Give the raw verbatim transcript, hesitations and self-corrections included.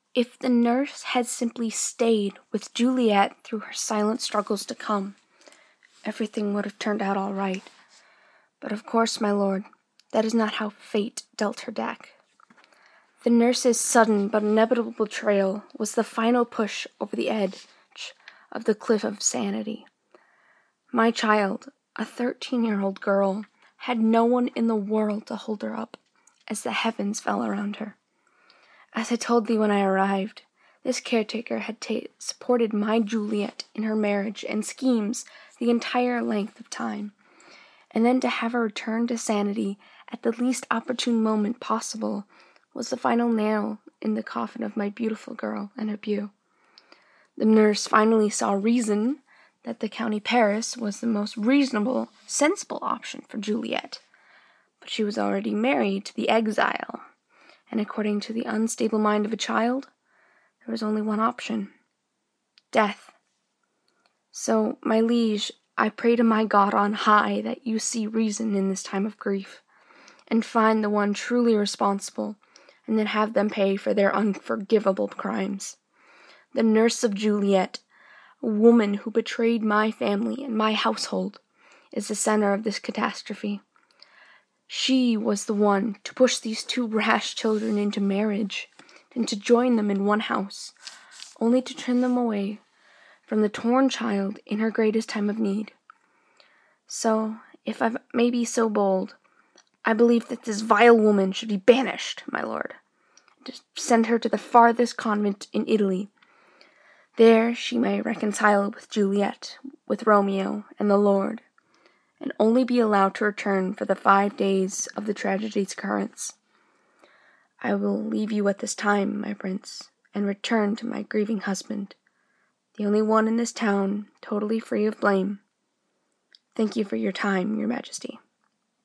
If the nurse had simply stayed with Juliet through her silent struggles to come, everything would have turned out all right. But of course, my lord, that is not how fate dealt her deck. The nurse's sudden but inevitable betrayal was the final push over the edge of the cliff of sanity. My child, a thirteen-year-old girl, had no one in the world to hold her up as the heavens fell around her. As I told thee when I arrived, this caretaker had ta- supported my Juliet in her marriage and schemes the entire length of time, and then to have her return to sanity at the least opportune moment possible was the final nail in the coffin of my beautiful girl and her beau. The nurse finally saw reason that the county Paris was the most reasonable, sensible option for Juliet, but she was already married to the exile, and according to the unstable mind of a child, there was only one option: death. So, my liege, I pray to my God on high that you see reason in this time of grief, and find the one truly responsible, and then have them pay for their unforgivable crimes. The nurse of Juliet, a woman who betrayed my family and my household, is the center of this catastrophe. She was the one to push these two rash children into marriage, and to join them in one house, only to turn them away from the torn child in her greatest time of need. So, if I may be so bold, I believe that this vile woman should be banished, my lord. To send her to the farthest convent in Italy. There she may reconcile with Juliet, with Romeo, and the Lord, and only be allowed to return for the five days of the tragedy's occurrence. I will leave you at this time, my prince, and return to my grieving husband, the only one in this town totally free of blame. Thank you for your time, your majesty.